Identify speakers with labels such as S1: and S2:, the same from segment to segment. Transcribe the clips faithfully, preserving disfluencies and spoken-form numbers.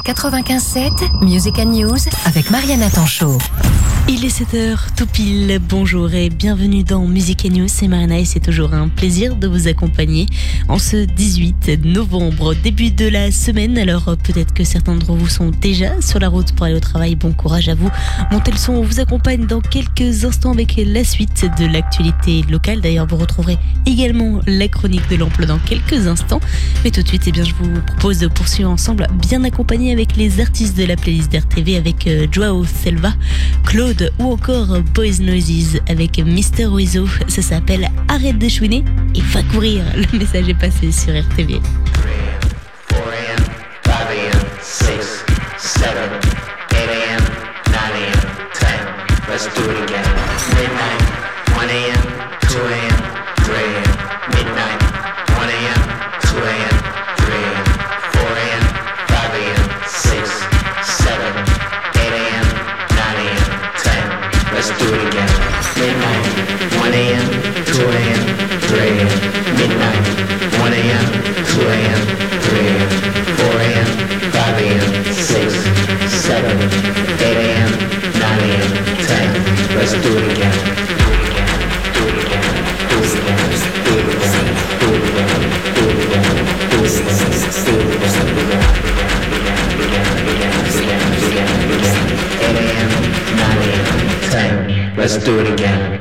S1: quatre-vingt-quinze sept, Music and News avec Mariana Tanchot.
S2: Il est sept heures tout pile, bonjour et bienvenue dans Music and News, c'est Mariana et c'est toujours un plaisir de vous accompagner en ce dix-huit novembre, début de la semaine. Alors peut-être que certains d'entre vous sont déjà sur la route pour aller au travail, bon courage à vous. Montez le son, on vous accompagne dans quelques instants avec la suite de l'actualité locale. D'ailleurs vous retrouverez également la chronique de l'emploi dans quelques instants. Mais tout de suite, eh bien, je vous propose de poursuivre ensemble, bien accompagné avec les artistes de la playlist d'R T V avec euh, Joao Selva, Claude ou encore Boys Noises avec Mister Oizo. Ça s'appelle Arrête de chouiner et va courir. Le message est passé sur R T V.
S3: Let's do it again. Midnight, one a.m., two a.m., three a.m. Midnight, one a.m., two a.m., three a.m., four a.m., five a.m., six, seven, eight a.m., nine a.m., ten. Let's do it again. Midnight, one a.m., two a.m., three a.m. Midnight, one a.m., two a.m., three a.m., four a.m., five a.m., six, seven, eight a.m., nine a.m., ten. Let's do it again. Do it again. Do it again. Do it again. Do it again. Do it again. Do it again. eight a.m., nine a.m., ten. Let's do it again.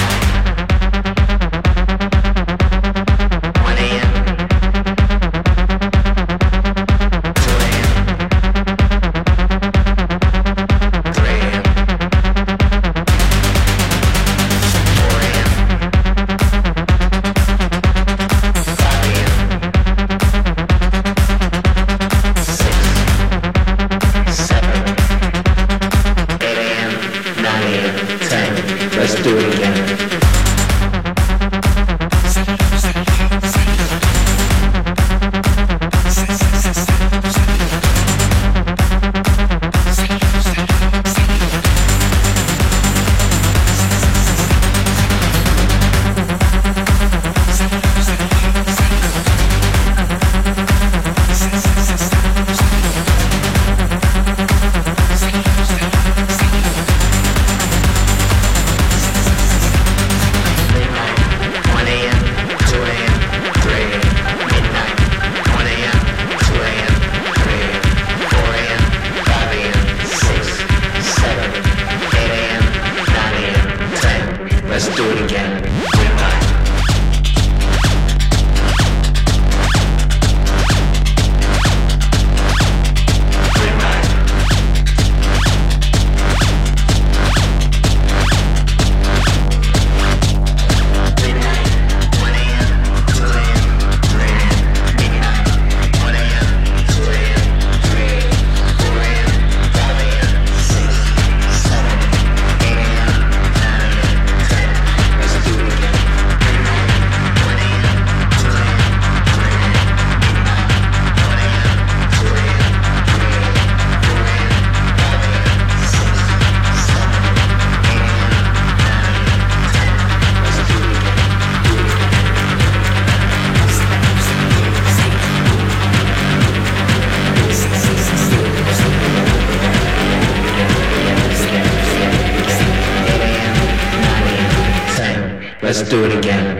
S3: Let's do it again.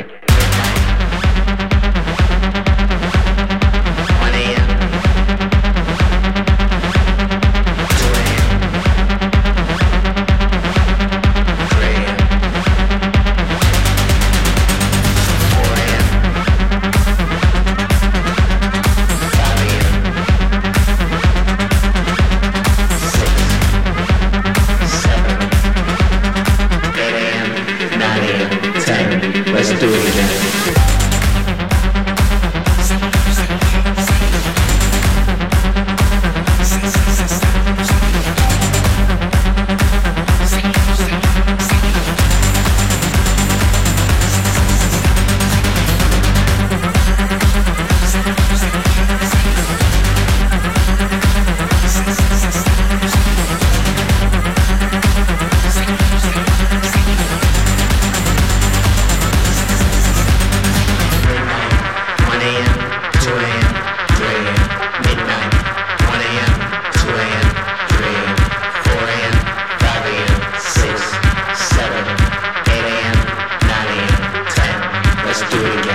S3: Let's do it again.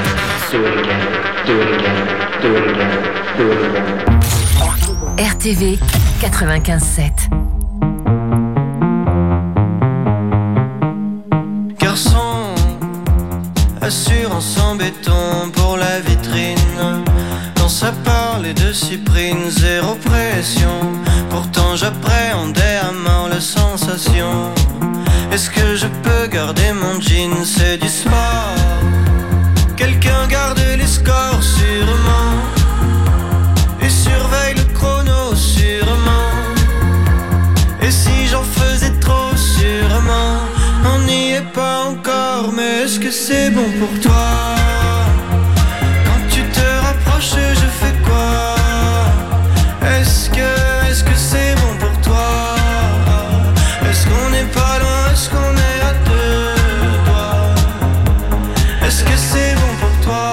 S3: again, let's do it again, do it again, do it again, do it again.
S1: R T V quatre-vingt-quinze sept.
S4: Garçon, assurance en béton pour la vitrine. Quand ça parlait de cyprine, zéro pression. Pourtant j'appréhendais à mort la sensation. Est-ce que je peux garder mon jean? C'est du sport. Quelqu'un garde les scores sûrement et surveille le chrono sûrement. Et si j'en faisais trop sûrement, on n'y est pas encore. Mais est-ce que c'est bon pour toi? Quand tu te rapproches, je fais quoi? Est-ce que, est-ce que c'est bon pour toi? Est-ce qu'on n'est pas loin? Est-ce qu'on est à deux doigts? Est-ce que c'est bon pour toi?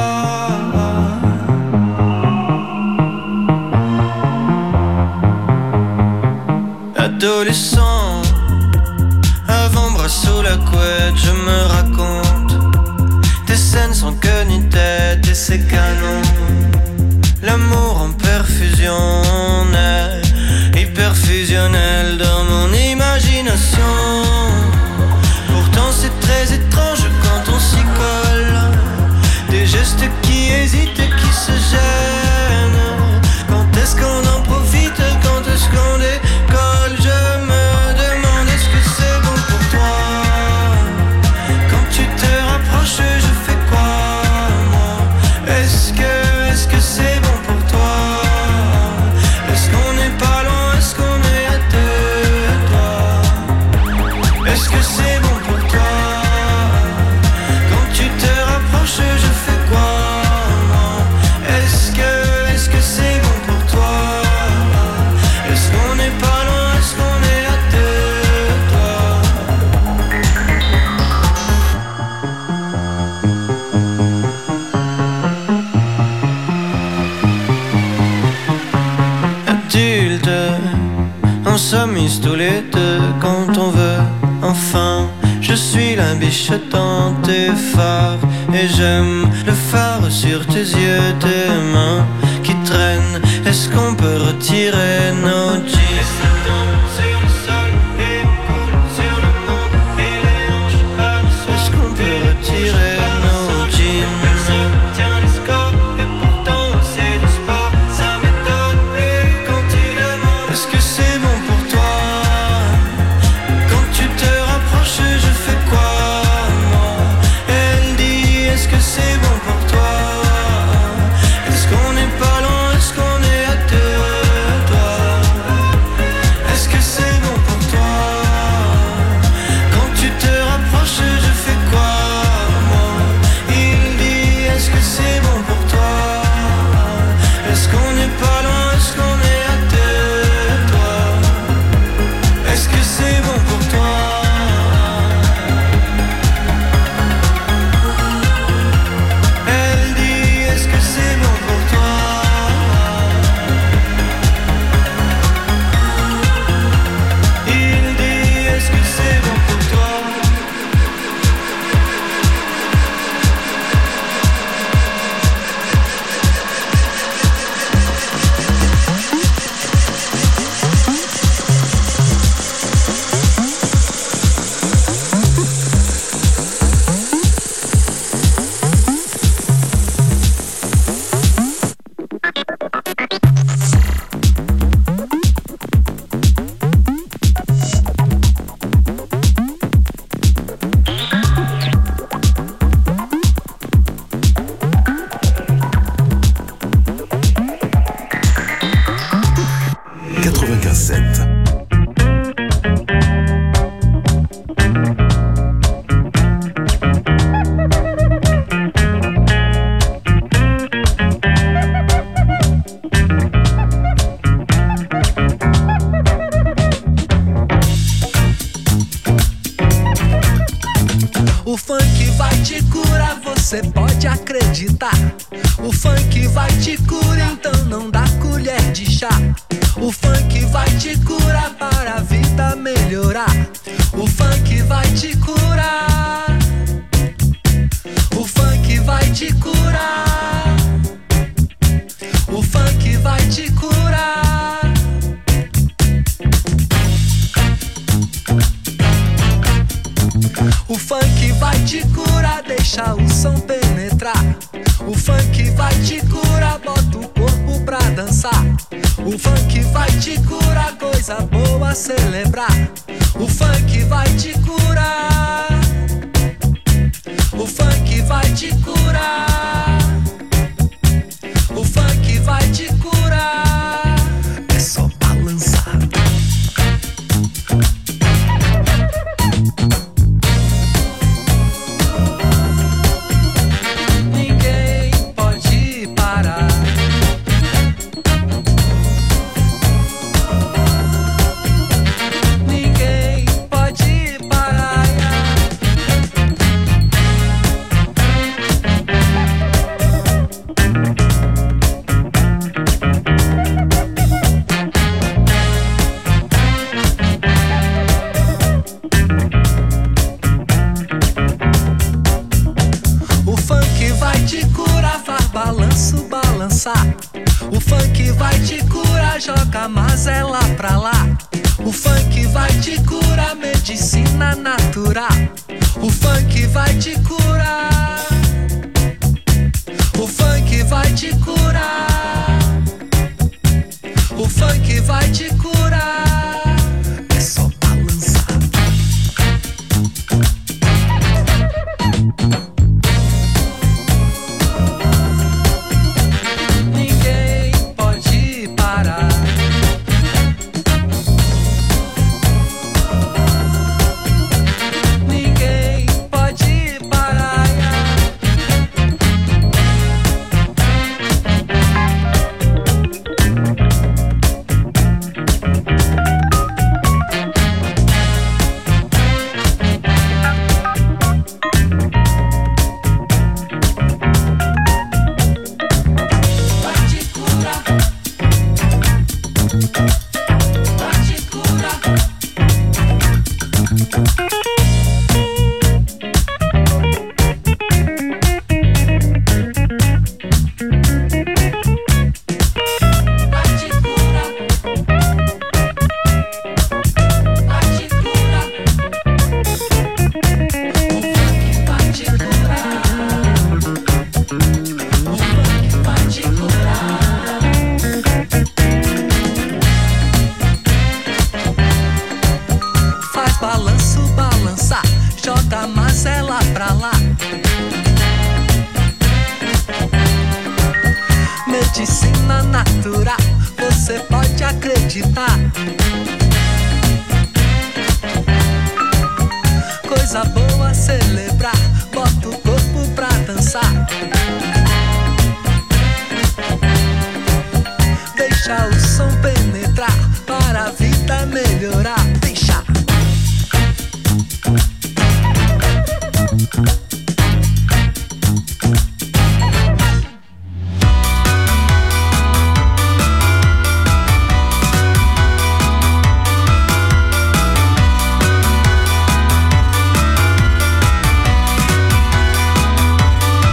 S4: Adolescent, avant-bras sous la couette, je me raconte des scènes sans queue ni tête et c'est canon. L'amour en perfusion, on est hyper fusionnel dans mon imagination. Pourtant c'est très étrange quand on s'y colle, des gestes qui hésitent et qui se gênent. Quand est-ce qu'on en profite? Quand est-ce qu'on décolle? Je me demande, est-ce que c'est bon pour toi? Quand tu te rapproches, je fais quoi, moi? Est-ce que, est-ce que c'est bon pour toi? Est-ce qu'on n'est pas loin? Est-ce qu'on est à deux doigts? Est-ce que c'est bon pour toi? Quand tu te rapproches, je fais quoi, moi? Est-ce que, est-ce que c'est bon pour toi? Est-ce qu'on n'est pas loin? Est-ce qu'on est à deux doigts? Adulte, on s'amuse tous les deux quand on veut. Enfin, je suis la biche dans tes phares et j'aime le phare sur tes yeux, tes mains qui traînent. Est-ce qu'on peut retirer nos jeans? Est-ce qu'on peut retirer nos jeans? Est-ce que c'est bon pour toi? Quand tu te rapproches, je fais quoi, moi? Elle dit, est-ce que c'est bon pour toi? Est-ce qu'on n'est pas loin? Est-ce qu'on est à deux doigts? Est-ce que c'est bon pour toi? Quand tu te rapproches, je fais quoi, moi? Il dit, est-ce que c'est bon pour toi? Est-ce qu'on n'est pas loin? Est-ce qu'on est à deux doigts? Est-ce que c'est bon pour toi? Elle dit, est-ce que c'est bon pour toi? Il dit, est-ce que c'est bon pour toi?
S5: quatre-vingt-quinze sept.
S6: O funk vai te curar, você pode acreditar. O funk vai te curar, então não dá colher de chá. O funk vai te curar para a vida melhorar. O funk vai te curar. O funk vai te curar. deixa o som penetrar. O funk vai te curar, bota o corpo pra dançar. O funk vai te curar, coisa boa celebrar. O funk vai te curar. O funk vai te curar. O funk vai te curar. É só balançar. Ninguém pode parar. Ninguém pode parar. O funk vai te curar, faz balanço, balançar. O funk vai te curar, joga mazela pra lá. O funk vai te curar, medicina natural. O funk vai te curar. O funk vai te curar. O funk vai te curar. É só balançar. Ninguém pode parar. Ninguém pode parar. Vai te curar. Vai te curar. Vai te curar. Vai te curar. O funk vai te curar. O funk vai te curar. Faz balanço, balançar. Joga mazela pra lá. Medicina natural, você pode acreditar. Coisa boa celebrar, bota o corpo pra dançar. Deixa o som penetrar, para a vida melhorar. Deixa.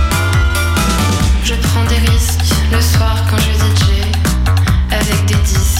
S5: Je prends des risques le soir quand je D J avec des disques.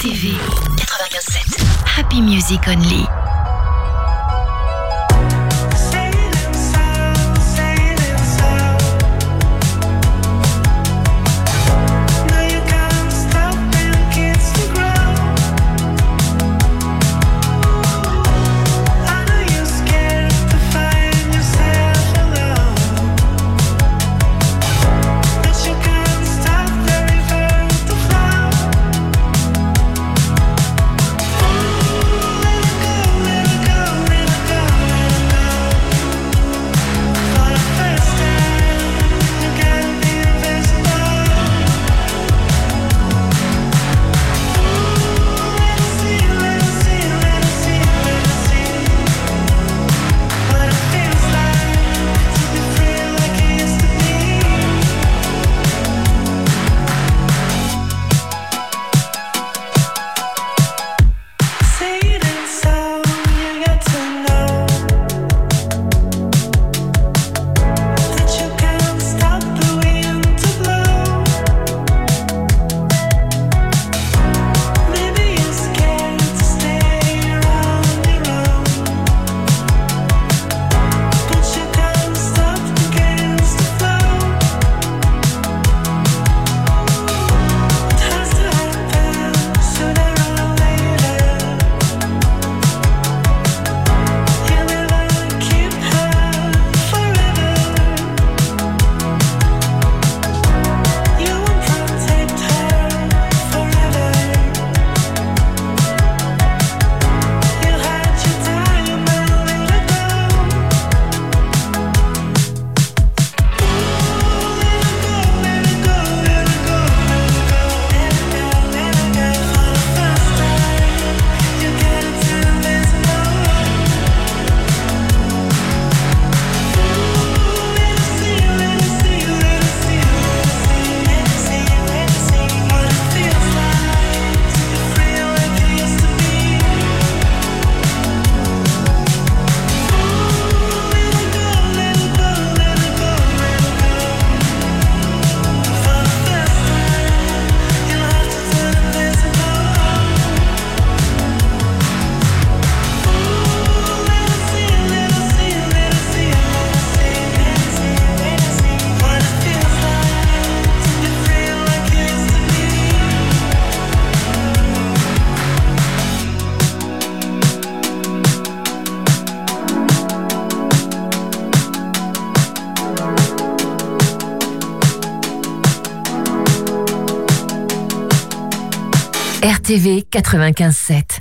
S1: T V quatre-vingt-quinze sept. Happy Music Only. R T V quatre-vingt-quinze sept.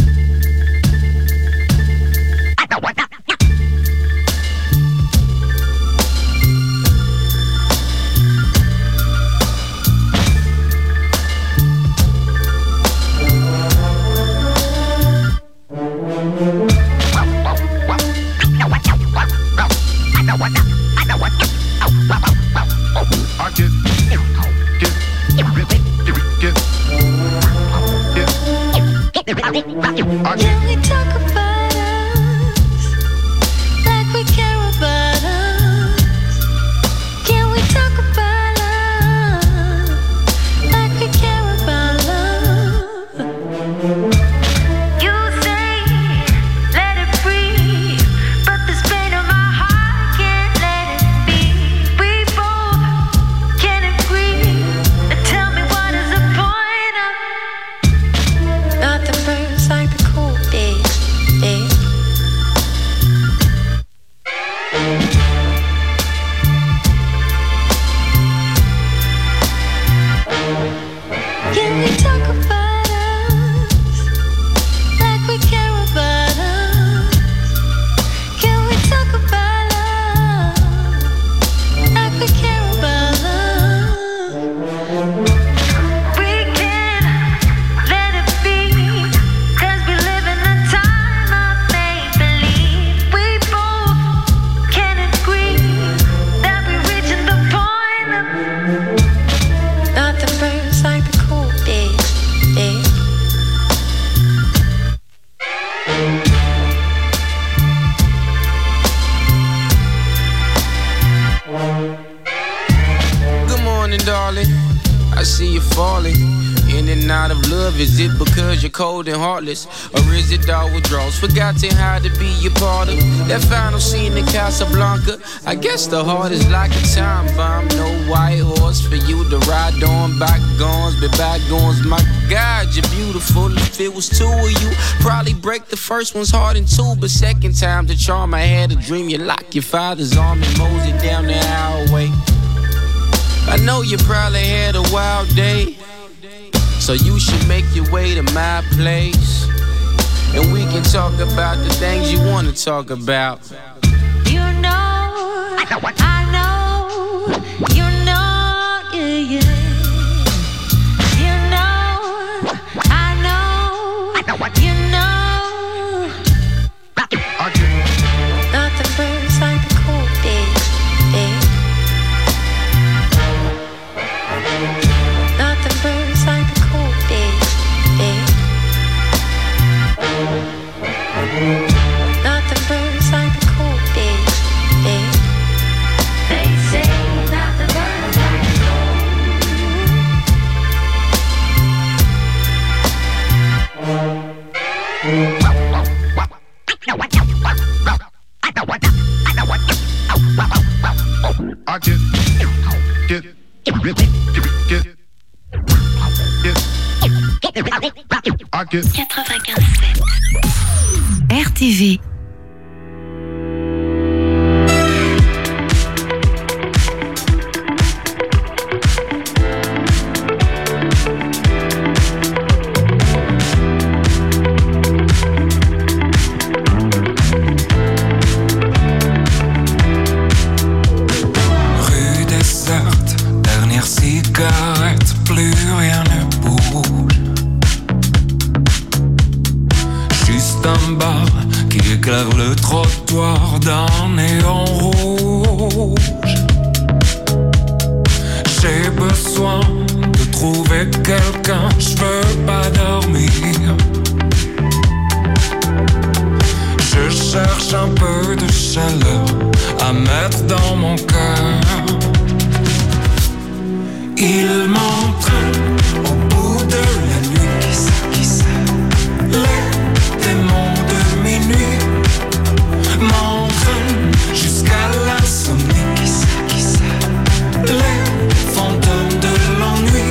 S5: Can we talk about us like we care about us? Can we talk about love like we care about love? You say let it breathe, but this pain of my heart can't let it be. We both can agree. Tell me what is the point of not the first like the cool days, days.
S7: kind of love? Is it because you're cold and heartless? Or is it all withdrawals? Forgotten how to be a part of that final scene in Casablanca. I guess the heart is like a time bomb. No white horse for you to ride on. Bygones, be bygones. My God, you're beautiful. If it was two of you, probably break the first one's heart in two. But second time the charm, I had a dream. You lock your father's arm and mosey down the highway. I know you probably had a wild day, so you should make your way to my place, and we can talk about the things you want to talk about.
S5: You know, I know, you know, yeah, yeah. You know, I know, you know. Nothing burns like a cold day, day. Nothing burns like a cold day, day. Nothing burns like a cold day, day. They say nothing burns like a
S8: I get, get, get, get, get, I get.
S5: quatre-vingt-quinze sept
S1: R T V.
S9: Rue déserte, dernière cigarette, plus rien ne bouge. Juste un bar qui éclaire le trottoir d'un néon rouge. J'ai besoin de trouver quelqu'un, je veux pas dormir. Je cherche un peu de chaleur à mettre dans mon cœur. Il m'entraîne au bout de la nuit. Qui ça, qui ça? Les démons de minuit m'entraînent jusqu'à l'insomnie. Qui ça, qui ça? Les fantômes de l'ennui.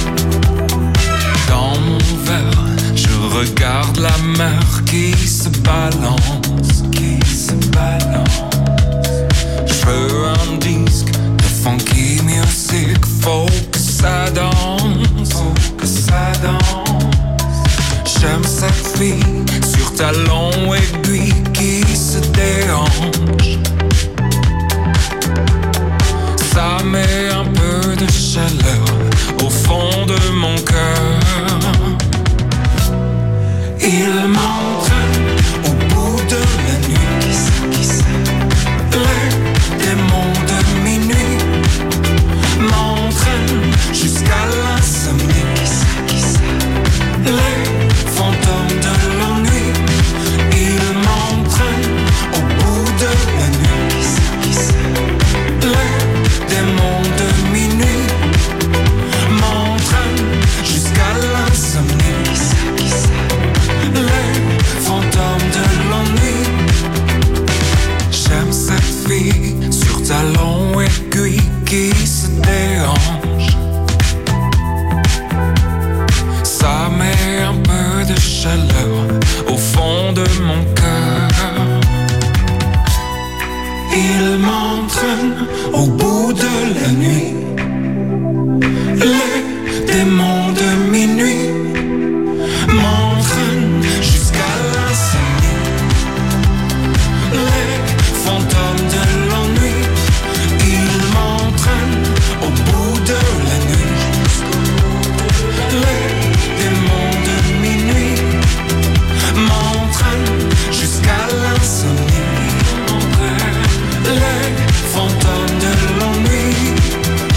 S9: Dans mon verre, je regarde la mer qui se balance, qui se balance. Je veux un disque de funky music, faut que ça danse, faut que ça danse. J'aime cette fille sur talon aiguille qui se déhanche. Ça met un peu de chaleur au fond de mon cœur. Il m'entraîne au bout de la nuit. Qui ça, qui ça? Les démons de minuit m'entraînent jusqu'à l'insomnie. Qui ça, qui ça? Les fantômes de l'ennui. Il m'entraîne au bout de la nuit. Qui ça, qui ça? Les démons de minuit m'entraînent jusqu'à l'insomnie. Qui ça, qui ça? Les fantômes de l'ennui. J'aime cette fille sur talon aiguille qui se déhanche. Ça met un peu de chaleur au fond de mon cœur. Il m'entraîne au bout de la nuit. Les démons de minuit m'entraînent jusqu'à l'insomnie. Les fantômes de l'ennui, ils m'entraînent au bout de la nuit. Les démons de minuit m'entraînent jusqu'à l'insomnie. Les fantômes de l'ennui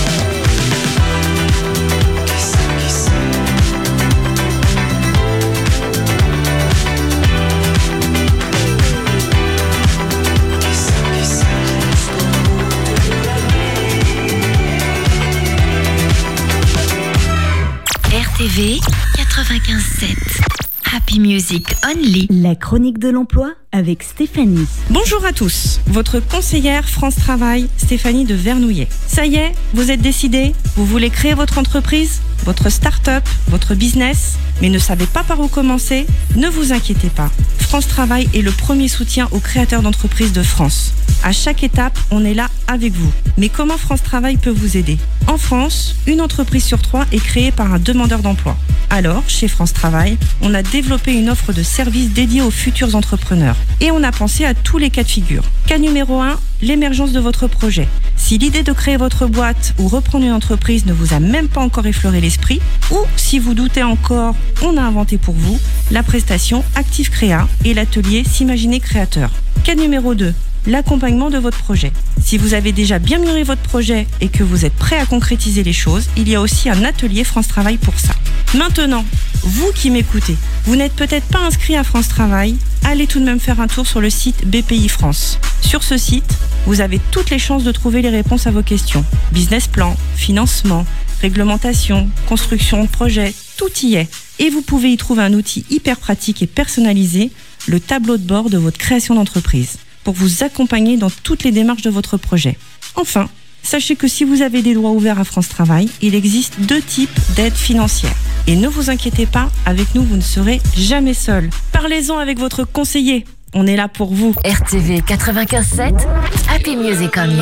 S1: quatre-vingt-quinze sept. Happy Music Only.
S2: La chronique de l'emploi avec Stéphanie.
S10: Bonjour à tous, votre conseillère France Travail, Stéphanie de Vernouillet. Ça y est, vous êtes décidés? Vous voulez créer votre entreprise, votre start-up, votre business, mais ne savez pas par où commencer? Ne vous inquiétez pas. France Travail est le premier soutien aux créateurs d'entreprises de France. À chaque étape, on est là avec vous. Mais comment France Travail peut vous aider? En France, une entreprise sur trois est créée par un demandeur d'emploi. Alors, chez France Travail, on a développé une offre de services dédiée aux futurs entrepreneurs. Et on a pensé à tous les cas de figure. Cas numéro un, l'émergence de votre projet. Si l'idée de créer votre boîte ou reprendre une entreprise ne vous a même pas encore effleuré l'esprit, ou si vous doutez encore, on a inventé pour vous la prestation Active Créa et l'atelier S'imaginer créateur. Cas numéro deux, l'accompagnement de votre projet. Si vous avez déjà bien mûri votre projet et que vous êtes prêt à concrétiser les choses, il y a aussi un atelier France Travail pour ça. Maintenant, vous qui m'écoutez, vous n'êtes peut-être pas inscrit à France Travail, allez tout de même faire un tour sur le site B P I France. Sur ce site, vous avez toutes les chances de trouver les réponses à vos questions. Business plan, financement, réglementation, construction de projet, tout y est. Et vous pouvez y trouver un outil hyper pratique et personnalisé, le tableau de bord de votre création d'entreprise, pour vous accompagner dans toutes les démarches de votre projet. Enfin, sachez que si vous avez des droits ouverts à France Travail, il existe deux types d'aides financières. Et ne vous inquiétez pas, avec nous, vous ne serez jamais seul. Parlez-en avec votre conseiller, on est là pour vous.
S1: R T V quatre-vingt-quinze sept, Happy Music Only.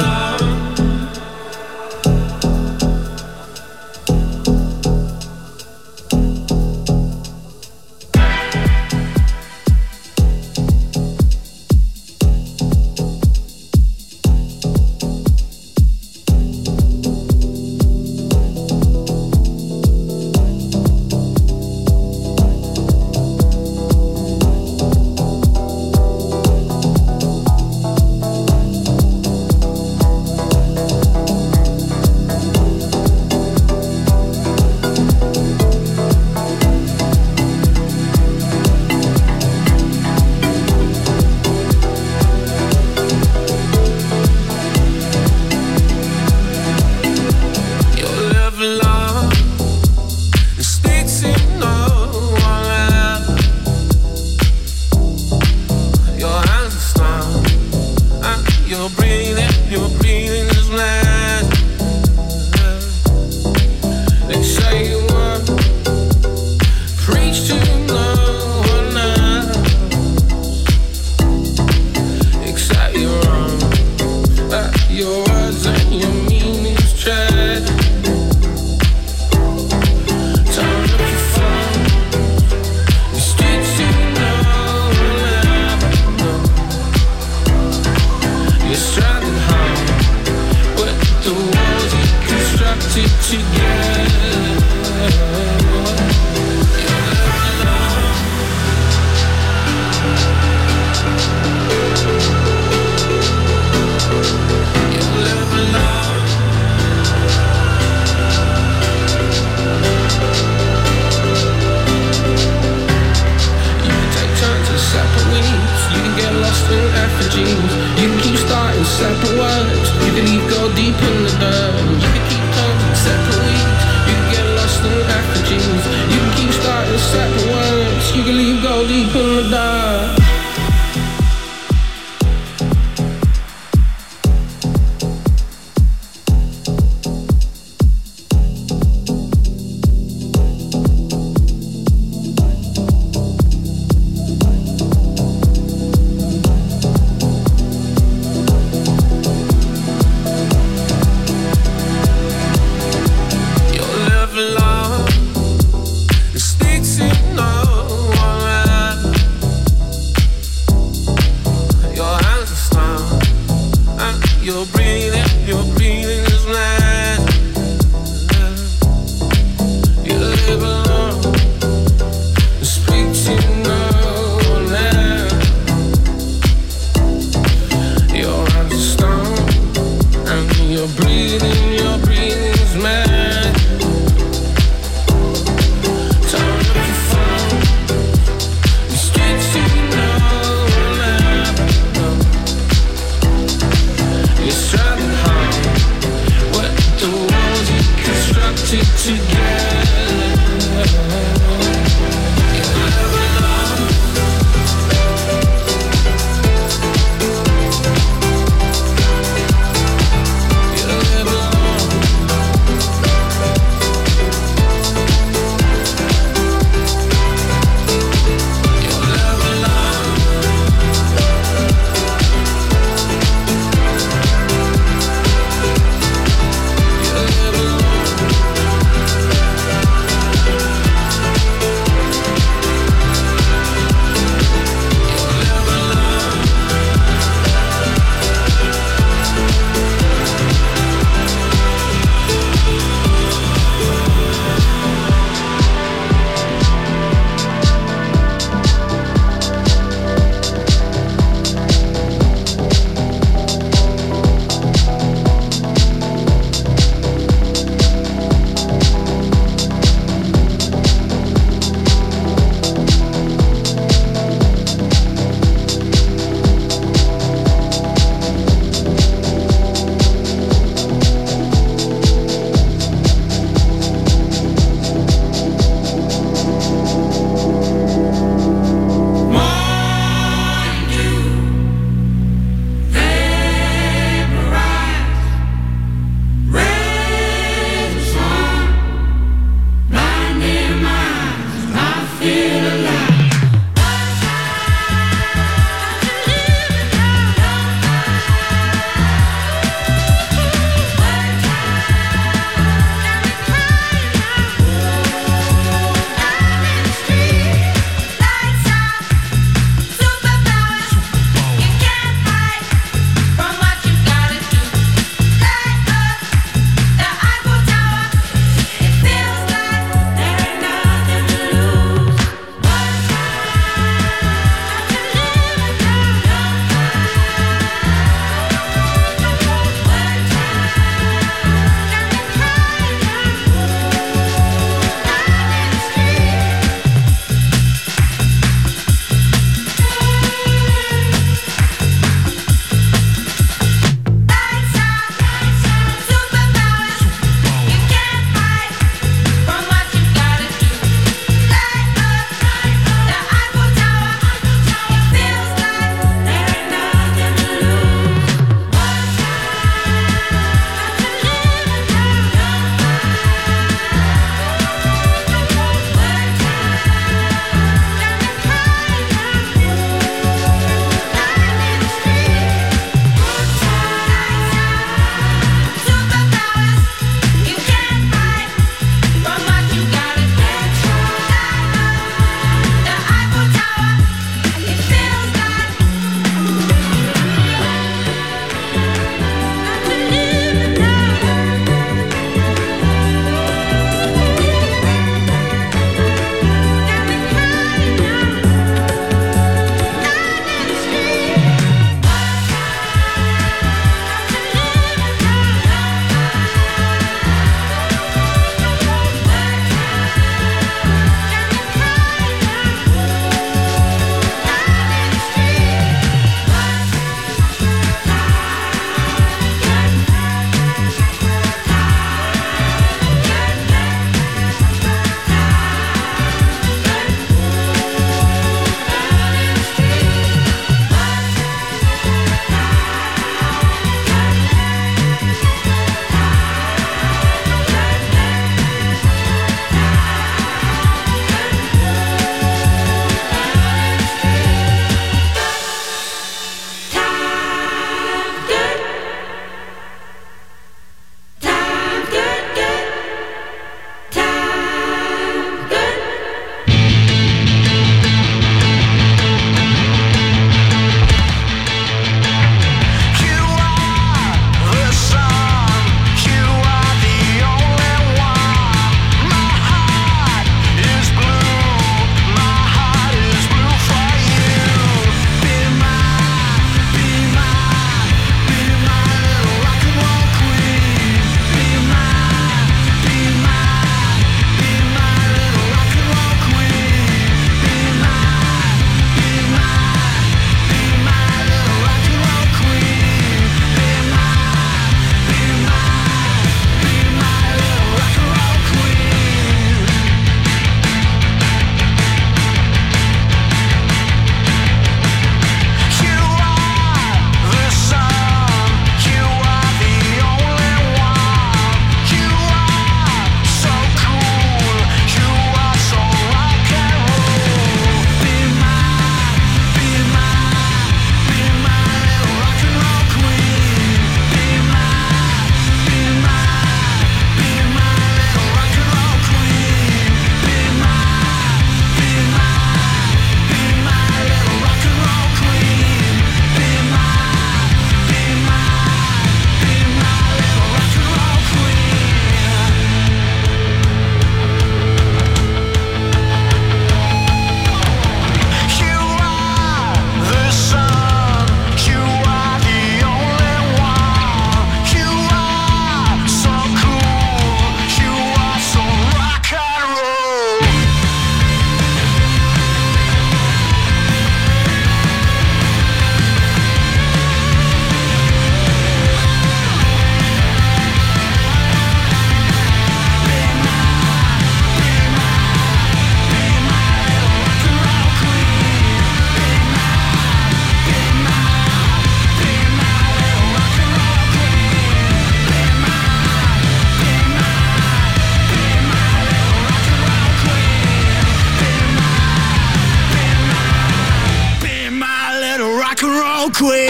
S6: queen.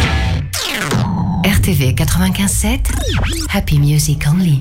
S1: R T V quatre-vingt-quinze sept, Happy Music Only.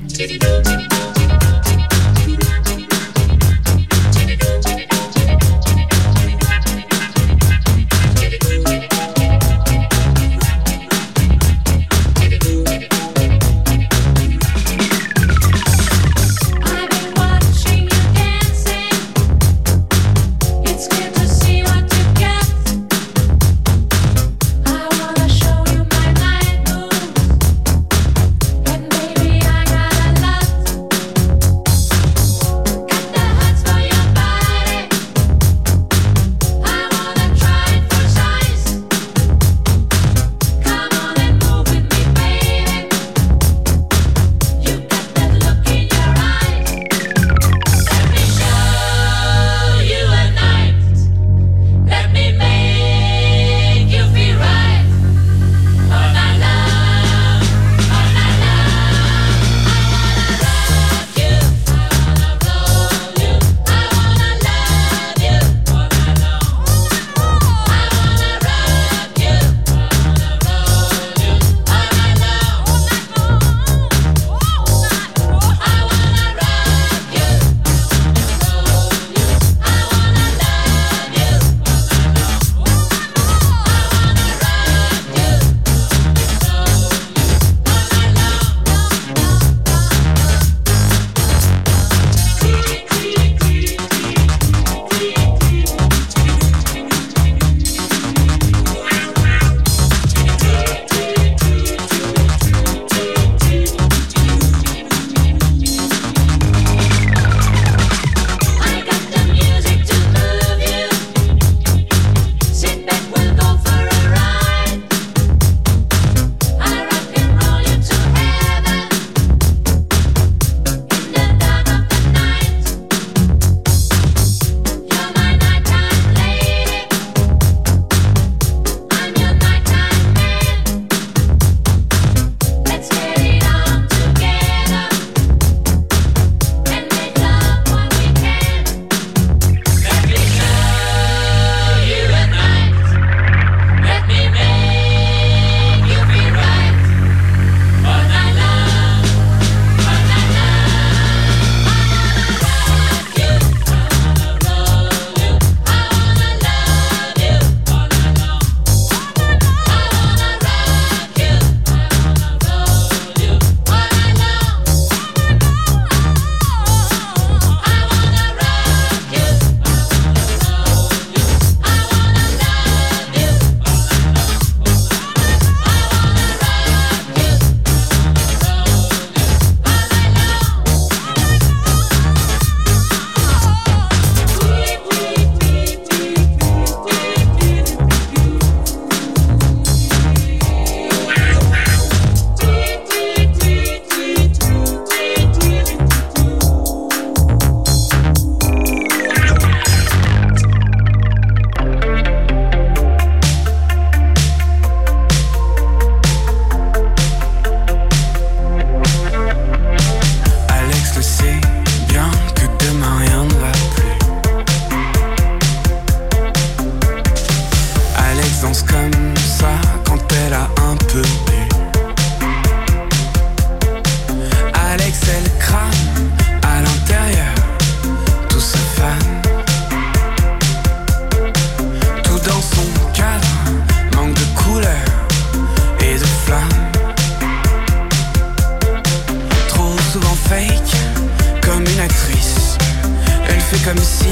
S11: comme si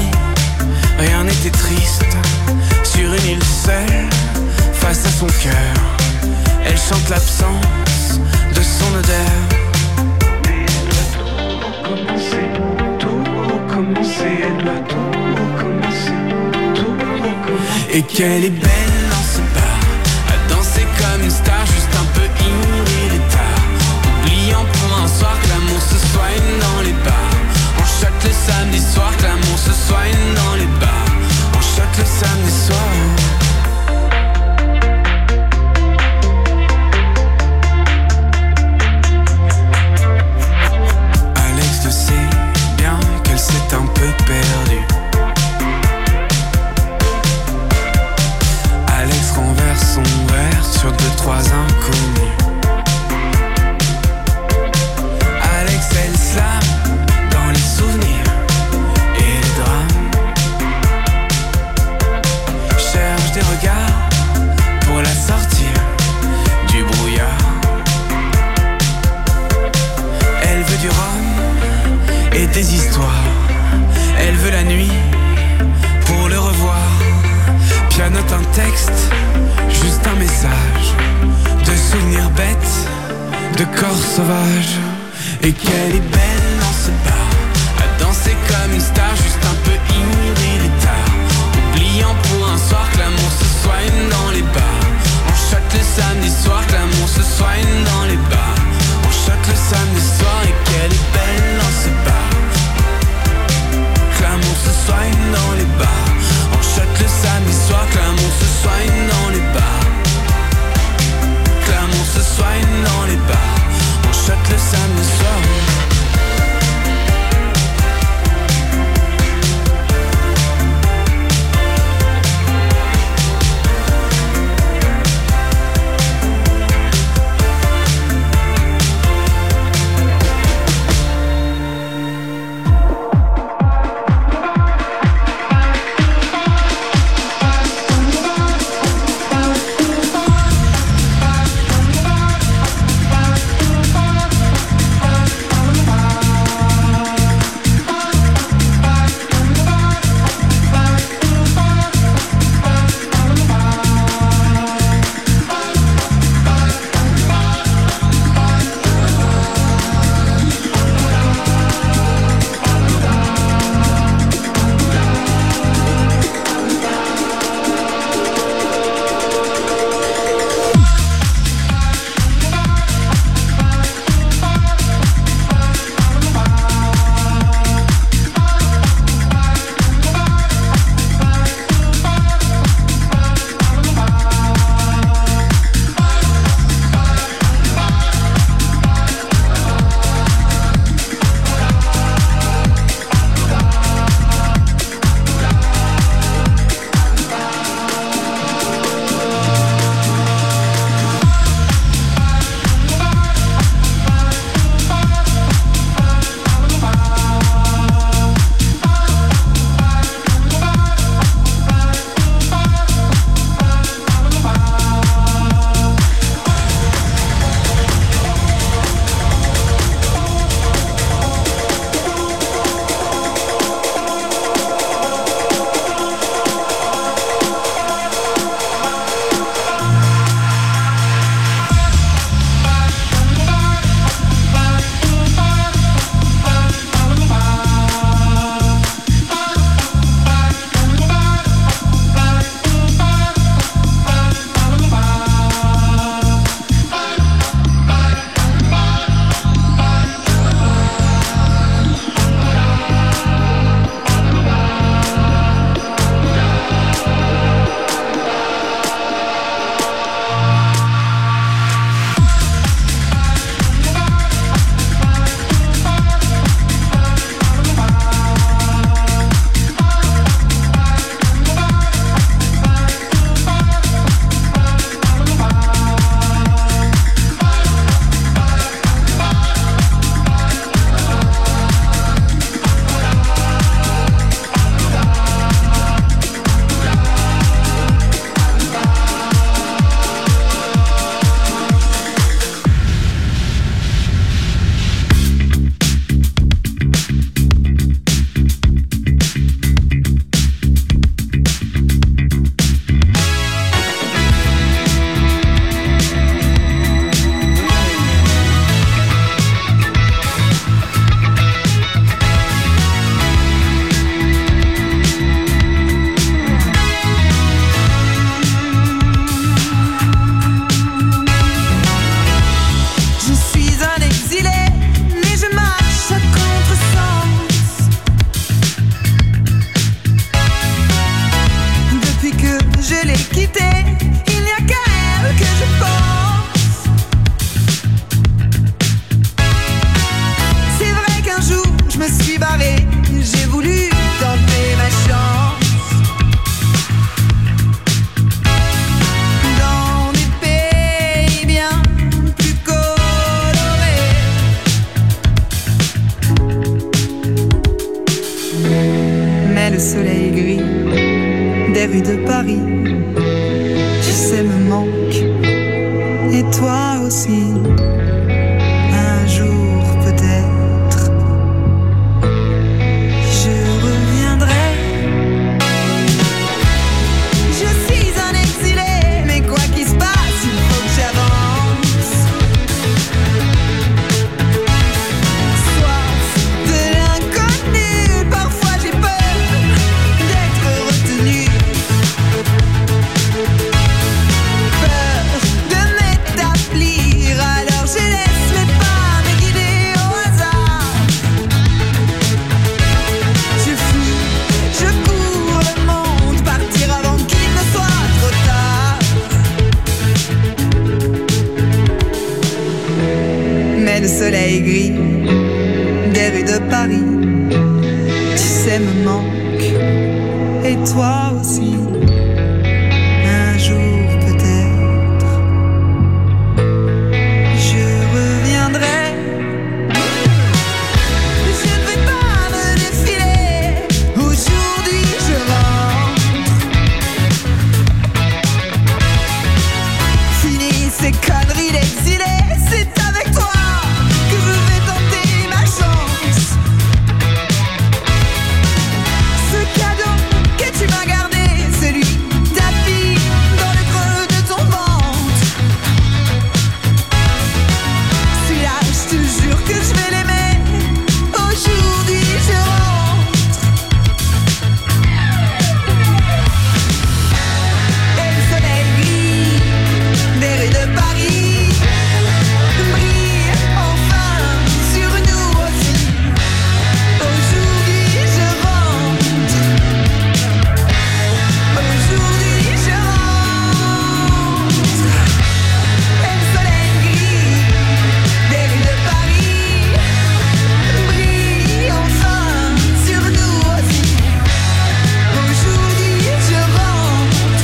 S11: rien n'était triste. Sur une île seule, face à son cœur, elle chante l'absence de son odeur. Mais elle doit tout recommencer, tout recommencer, elle doit tout recommencer, tout recommencer. Et qu'elle est belle dans ce bar, à danser comme une star, juste un peu irrétard, oubliant pour un soir que l'amour se soigne dans les bars. On choque le samedi soir, que l'amour se soigne dans les bars. On choque le samedi soir. Alex le sait bien qu'elle s'est un peu perdue. des regards pour la sortir du brouillard. Elle veut du rhum et des histoires. Elle veut la nuit pour le revoir. Pianote un texte, juste un message de souvenirs bêtes, de corps sauvages. Et qu'elle est belle dans ce bar, à danser comme une star, juste un peu ivre, il est tard. Oubliant pour un soir que l'amour se soigne dans les bars. On shot le samedi soir, que l'amour se soigne dans les bars. On shot le samedi soir et qu'elle est belle dans ce bar. Que l'amour se soigne dans les bars. On shot le samedi soir, que l'amour se soigne dans les bars. Que l'amour se soigne dans les bars. On shot le samedi soir.
S12: le soleil gris des rues de Paris sais, me manque. Et toi aussi, un jour peut-être, je reviendrai. Je suis un exilé, mais quoi qu'il se passe, il faut que j'avance. Soif de l'inconnu, parfois j'ai peur d'être retenu. Peur de m'établir, alors je laisse mes pas me guider au hasard. Je fuis, je cours le monde, partir avant qu'il ne soit trop tard. Mais le soleil gris des rues de Paris, tu sais, me manque. Et toi aussi, un jour peut-être, je reviendrai. Je ne vais pas me défiler, aujourd'hui je rentre. Fini ces conneries d'exilé, c'est avec toi que je vais tenter ma chance. Ce cadeau que tu m'as gardé, celui tapis dans le creux de ton ventre. Celui-là, je te jure que je vais l'aimer. Aujourd'hui, je rentre. Et le soleil gris des rues de Paris brille enfin sur nous aussi. Aujourd'hui, je rentre. Aujourd'hui, je rentre. Et le soleil gris des rues de Paris brille enfin sur nous aussi. Aujourd'hui, je rentre.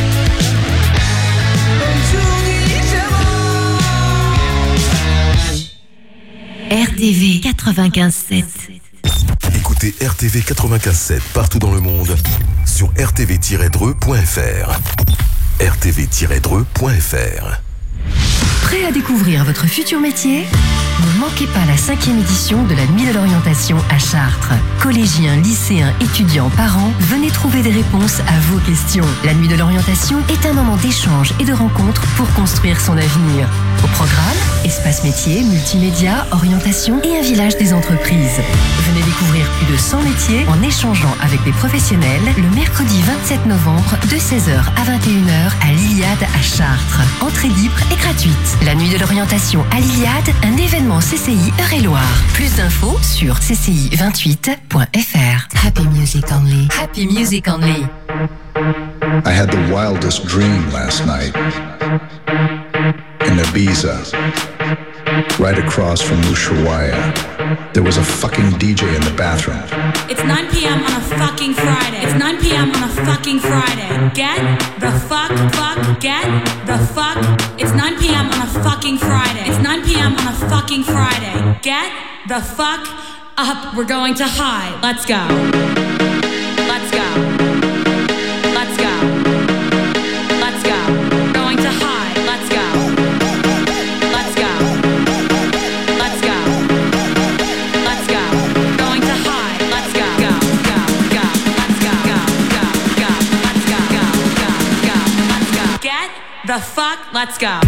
S12: Aujourd'hui, je rentre.
S1: R T V quatre-vingt-quinze sept.
S13: Écoutez R T V quatre-vingt-quinze sept partout dans le monde sur r t v tiret dreux point f r. r t v tiret dreux point f r.
S1: Prêt à découvrir votre futur métier ? Ne manquez pas la cinquième édition de la Nuit de l'orientation à Chartres. Collégiens, lycéens, étudiants, parents, venez trouver des réponses à vos questions. La Nuit de l'orientation est un moment d'échange et de rencontre pour construire son avenir. Au programme, espace métier, multimédia, orientation et un village des entreprises. Venez découvrir plus de cent métiers en échangeant avec des professionnels le mercredi vingt-sept novembre de seize heures à vingt et une heures à l'Iliade à Chartres. Entrée libre et gratuite. La Nuit de l'orientation à l'Iliade, un événement C C I Eure-et-Loire. Plus d'infos sur c c i vingt-huit point f r. Happy Music Only. Happy Music Only.
S14: I had the wildest dream last night. In Ibiza, right across from Ushuaia, there was a fucking D J in the bathroom.
S15: It's nine p.m. on a fucking Friday. It's nine p.m. on a fucking Friday. Get the fuck, fuck, get the fuck. It's nine p.m. on a fucking Friday. It's nine p.m. on a fucking Friday. Get the fuck up. We're going to high. Let's go. Let's go. Let's go. Let's go. We're going to high. Let's go. Let's go. Let's go. Let's go. Going to high. Let's go. Go, go, go. Let's go. Go, go, go. Let's go. Go, go, go. Let's go. Get the fuck. Let's go.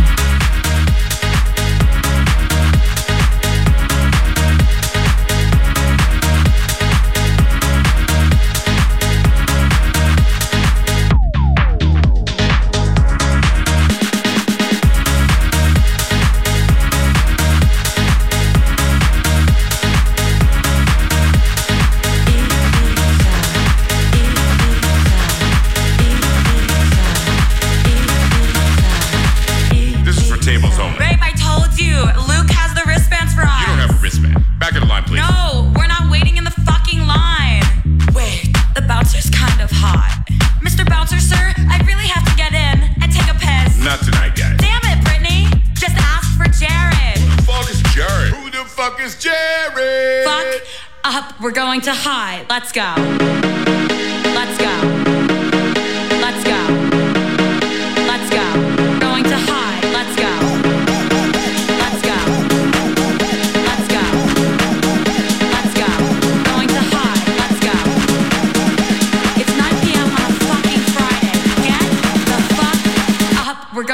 S15: We're going to high. Let's go. Let's go. Let's go. Let's go.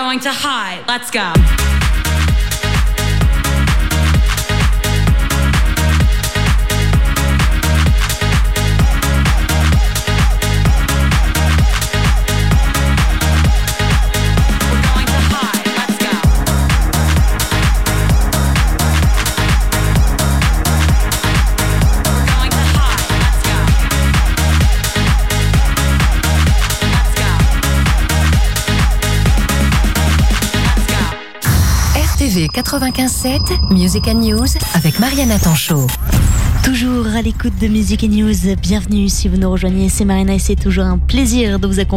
S15: going to hide. Let's go.
S1: R T V quatre-vingt-quinze sept, Music and News avec Mariana Tanchot.
S2: Toujours à l'écoute de Music and News, bienvenue si vous nous rejoignez, c'est Marina et c'est toujours un plaisir de vous accompagner.